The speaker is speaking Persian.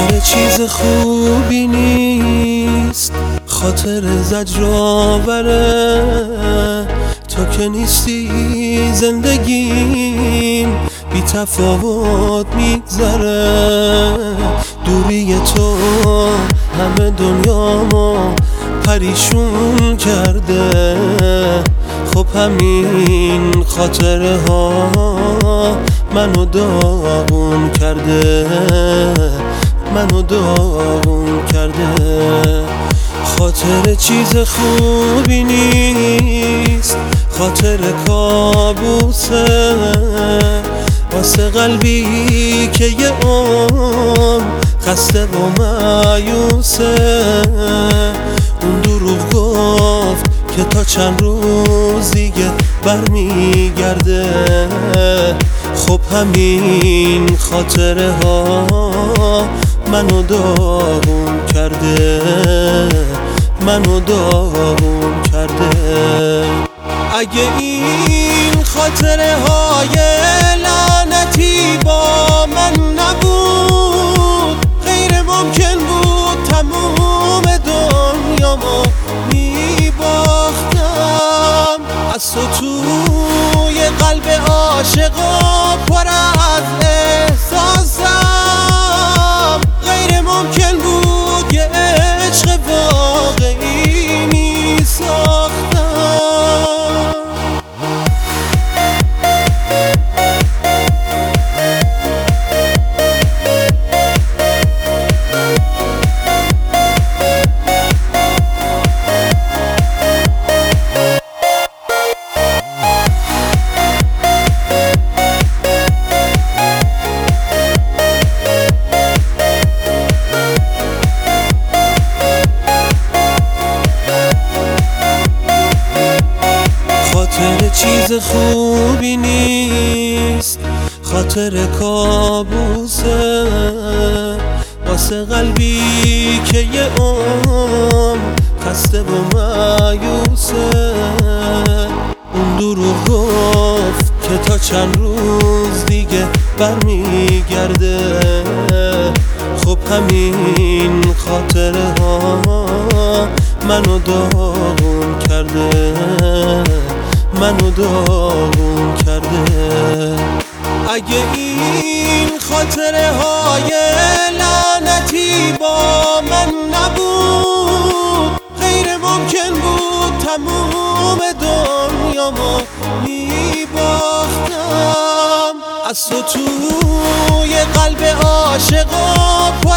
خاطر چیز خوبی نیست، خاطر زجرآوره. تو که نیستی زندگیم بی تفاوت میگذره. دوری تو همه دنیامو پریشون کرده. خب همین خاطره ها منو داغون کرده، منو داغون کرده. خاطر چیز خوبی نیست، خاطر کابوسه. واسه قلبی که یه عمر خسته و مایوسه. اون دروغ گفت که تا چند روز دیگه برمیگرده. خب همین خاطره ها منو داغون کرده، منو داغون کرده. اگه این خاطره های لعنتی با من نبود، غیر ممکن بود تموم دنیامو میباختم. از تو توی قلب عاشقا پر از احساسم. غیر ممکن بود یه عشق واقعی میساختم. خاطر چیز خوبی نیست، خاطر کابوسه. واسه قلبی که یه عمر خسته و مایوسه. اون دروغ گفت که تا چند روز دیگه برمیگرده. خب همین خاطره ها منو داغون کرده، منو داغون کرده. اگه این خاطره های لعنتی با من نبود، غیر ممکن بود تموم دنیامو میباختم. از تو توی قلب عاشقا